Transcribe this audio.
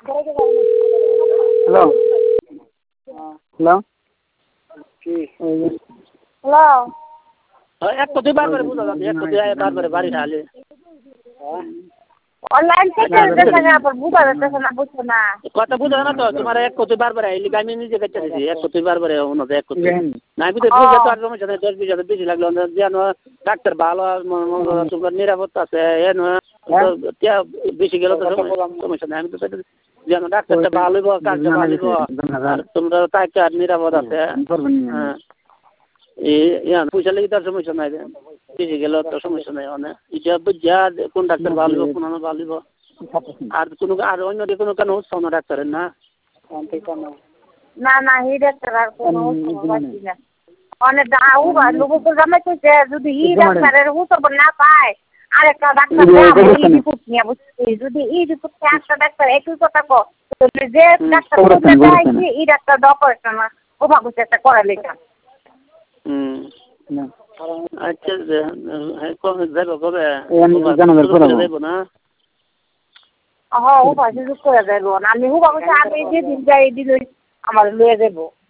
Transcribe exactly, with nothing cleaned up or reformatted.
hello hello কি hello এক তো দুইবার করে বুঝা যাচ্ছে এক তো দুই বারবার বাড়ি ঢালে অনলাইন থেকে দেখেন আবার বুঝা যাচ্ছে না বুঝছো না কথা বুঝা না তো তোমার এক তো বারবার আইলি আমি নিজে কাছে দিছি এক তো বারবার ওনো এক তো না আমি তো বুঝে তো আর সমস্যা নাই দশ বিশ হাজার বেশি লাগলো যেন ডাক্তার ভালো তোমার নিরাপত্তা আছে এন বেশি গেল তো সমস্যা নাই আমি তো যেন ডাক্তারটা ভালো হইব কাজটা ভালো হইব আর তোমরা তাকে আর নিরাপদ আছে হ্যাঁ এই পয়সা লেগে তার সমস্যা নাই বেশি গেল তো সমস্যা নাই অনেক এটা বুঝা কোন ডাক্তার ভালো হইব কোন ভালো হইব আর কোনো আর অন্য কোনো কেন উৎসাহ না ডাক্তারের না না না এই ডাক্তার আর কোনো না অনেক দাও বা লোক জামাইছে যদি এই ডাক্তারের উৎসাহ না পায় আরেকটা ডাক্তার এই রিপোর্ট নিয়ে বুঝছি যদি এই রিপোর্ট একটা ডাক্তার একই কথা কো যে ডাক্তার চাইছে এই ডাক্তার অপারেশন ও ভাবছে একটা করা লেখা হুম আচ্ছা যাবো কবে যাবো না হ্যাঁ ও ভাবছে করে যাবো না আমি ও ভাবছি আমি যেদিন যাই দিন আমার লয়ে যাবো